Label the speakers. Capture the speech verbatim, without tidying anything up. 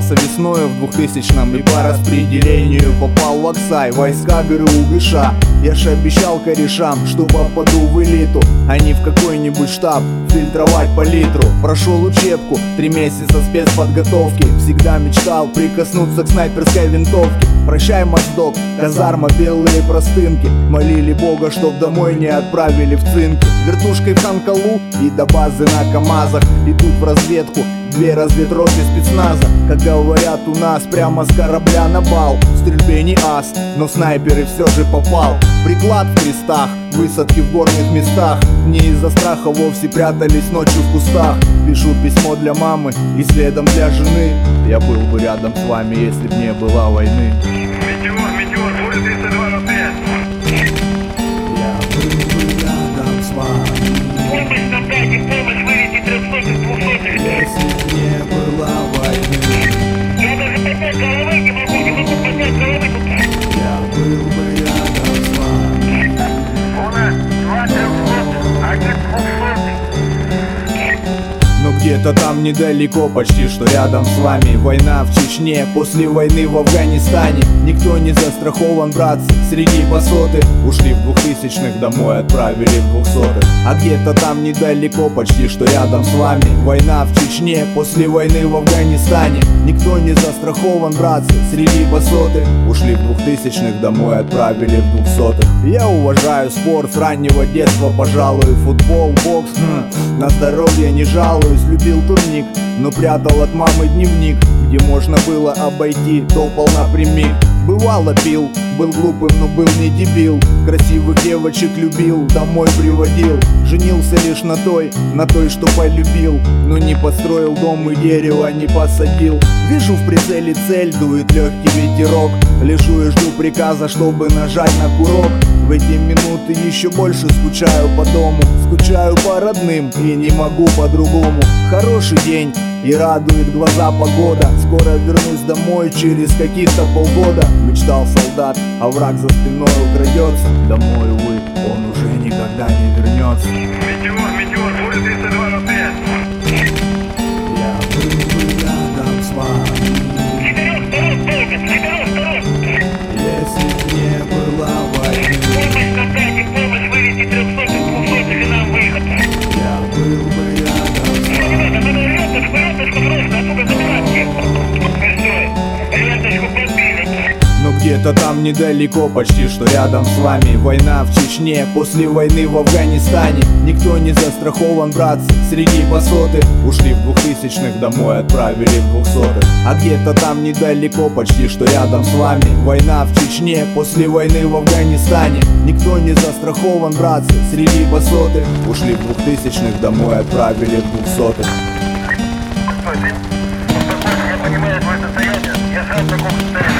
Speaker 1: Вернулся весною в двухтысячном и по распределению попал в Аксай, войска ГРУ-ГШ. Я ж обещал корешам, что попаду в элиту, а не в какой-нибудь штаб фильтровать по литру. Прошел учебку, три месяца спецподготовки. Всегда мечтал прикоснуться к снайперской винтовке. Прощай, Моздок, казарма, белые простынки. Молили Бога, чтоб домой не отправили в цинки. Вертушкой в Ханкалу и до базы на КамАЗах. Идут в разведку две разведроты спецназа. Как говорят у нас, прямо с корабля на бал. В стрельбе не ас, но в снайперы все же попал. Приклад в крестах, высадки в горных местах. Не из-за страха вовсе прятались ночью в кустах. Пишу письмо для мамы и следом для жены. Я был бы рядом с вами, если б не было войны.
Speaker 2: Метеор, метеор, буря тридцать два ноль пять.
Speaker 1: Я был бы рядом с вами.
Speaker 2: Помощь нам дайте, помощь, вывести трехсотых, двухсотых.
Speaker 1: Если б не было войны.
Speaker 2: Я даже поднять головы не могу, не могу поднять головы тут.
Speaker 1: Я был бы рядом с вами.
Speaker 2: У нас два трехсотых, один двухсотый.
Speaker 1: Но где-то там недалеко, почти что рядом с вами. Война в Чечне, после войны в Афганистане. Никто не застрахован, братцы, среди басоты. Ушли в двухтысячных, домой отправили в двухсотых. А где-то там недалеко, почти что рядом с вами. Война в Чечне, после войны в Афганистане. Никто не застрахован, братцы, среди басоты. Ушли в двухтысячных, домой отправили в двухсотых. Я уважаю спорт с раннего детства, пожалуй. Футбол, бокс, хм, на здоровье не жалуюсь. Любил турник, но прятал от мамы дневник, где можно было обойти, топал напрямик. Бывало пил, был глупым, но был не дебил. Красивых девочек любил, домой приводил. Женился лишь на той, на той, что полюбил. Но не построил дом и дерево не посадил. Вижу в прицеле цель, дует легкий ветерок. Лежу и жду приказа, чтобы нажать на курок. В эти минуты еще больше скучаю по дому. Скучаю по родным и не могу по-другому. Хороший день и радует глаза погода. Скоро вернусь домой через каких-то полгода. Мечтал солдат, а враг за спиной украдется. Домой, увы, он уже никогда не вернется.
Speaker 2: Метеор, метеор, буря тридцать два ноль пять.
Speaker 1: Я был бы рядом с вами.
Speaker 2: Четырех сторон толком, четырех сторон.
Speaker 1: Если б не было войны.
Speaker 2: Помощь нам дайте, помощь, вывести трехсотых, двухсотых и нам выход.
Speaker 1: Я был бы рядом с вами.
Speaker 2: Ребята, надо ленточку, ленточку срочно, оттуда забирать. Все, ленточку подбили.
Speaker 1: Но где-то там недалеко, почти что рядом с вами. Война в Чечне, после войны в Афганистане. Никто не застрахован, братцы, среди басоты. Ушли в двухтысячных, домой отправили в двухсотых. А где-то там недалеко, почти что рядом с вами. Война в Чечне, после войны в Афганистане. Никто не застрахован, братцы, среди басоты. Ушли в двухтысячных, домой отправили в двухсотых.
Speaker 2: Я понимаю твое состояние, я сам в таком состоянии.